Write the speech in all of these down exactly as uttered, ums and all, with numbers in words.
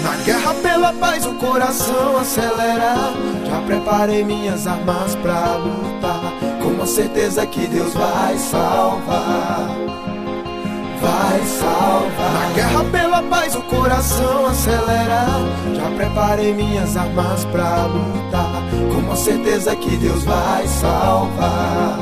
Na guerra pela paz o coração acelera. Já preparei minhas armas pra lutar, com a certeza que Deus vai salvar. Vai salvar. Na guerra pela paz o coração acelera. Já preparei minhas armas pra lutar, com a certeza que Deus vai salvar.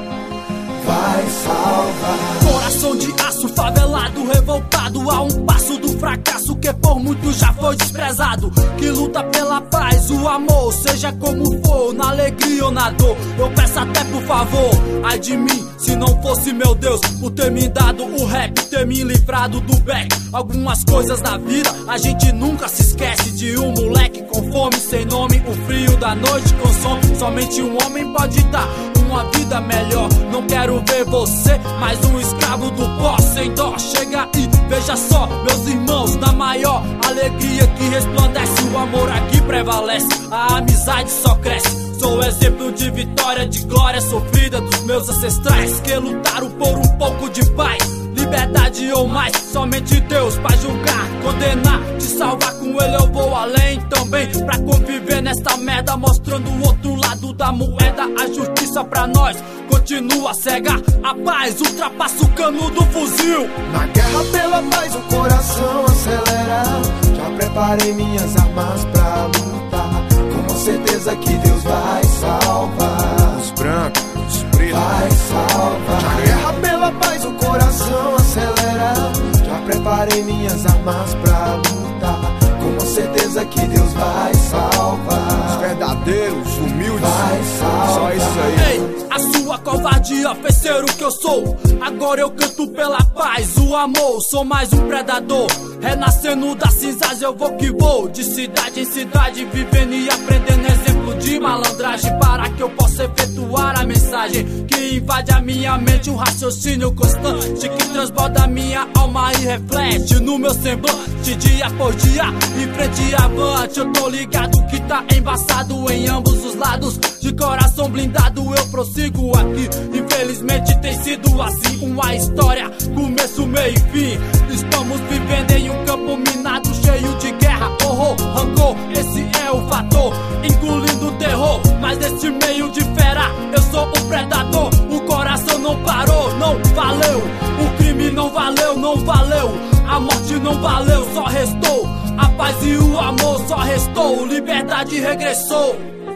Vai salvar. Coração de aço, favelado, revoltado, a um passo do fracasso que por muitos já foi desprezado. Que luta pela paz, o amor, seja como for, na alegria ou na dor. Eu peço até por favor, ai de mim, se não fosse meu Deus, por ter me dado o rap, ter me livrado do back. Algumas coisas da vida a gente nunca se esquece. De um moleque com fome, sem nome, o frio da noite consome. Somente um homem pode dar uma vida melhor. Não quero ver você mais um escravo do pó, sem dó. Chega e veja só, meus irmãos, na maior alegria que resplandece, o amor aqui prevalece, a amizade só cresce. Sou exemplo de vitória, de glória sofrida dos meus ancestrais, que lutaram por um pouco de paz, liberdade ou mais. Somente Deus pra julgar, condenar, te salvar. Com Ele eu vou além também, pra conviver nesta merda, mostrando o outro lado da moeda. A justiça pra nós continua cega, a paz ultrapassa o cano do fuzil. Na guerra pela paz o coração acelera. Já preparei minhas armas pra lutar, com certeza que Deus vai salvar. Os brancos, os pretos, vai salvar. Na guerra pela paz o coração acelera. Já preparei minhas armas pra lutar, com certeza que Deus vai salvar. os verdadeiros, humildes, vai salvar. Só isso aí. Ei, a sua covardia fez ser o que eu sou. Agora eu canto pela paz, o amor. Sou mais um predador, renascendo das cinzas eu vou que vou. De cidade em cidade, vivendo e aprendendo exemplo de malandragem, para que eu possa efetuar a mensagem que invade a minha mente, um raciocínio constante que transborda a minha alma e reflete no meu semblante, dia por dia, em frente avante. Eu tô ligado que tá embaçado em ambos os lados, de coração blindado eu prossigo aqui. Infelizmente tem sido assim, uma história, começo, meio e fim. Estamos vivendo em um campo minado, cheio de guerra, horror, rancor. Esse é o fator, engolindo o terror. Mas nesse meio de fera, eu sou o predador. O coração não parou, não valeu. O crime não valeu, não valeu. A morte não valeu, só restou a paz e o amor, só restou. Liberdade regressou.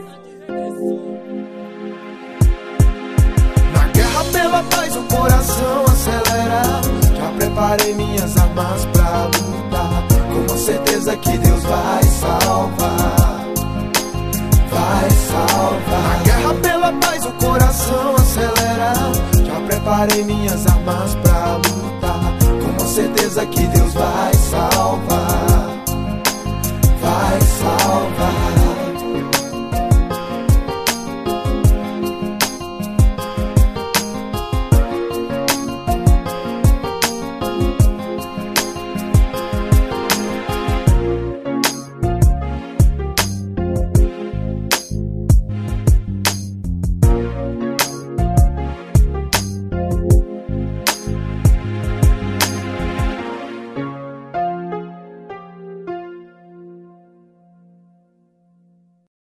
Na guerra pela paz o coração acelera. Já preparei minhas armas pra lutar, com certeza que Deus vai salvar. Vai salvar. Na guerra pela paz o coração acelera. Já preparei minhas armas pra lutar, com certeza que Deus vai salvar. Vai salvar.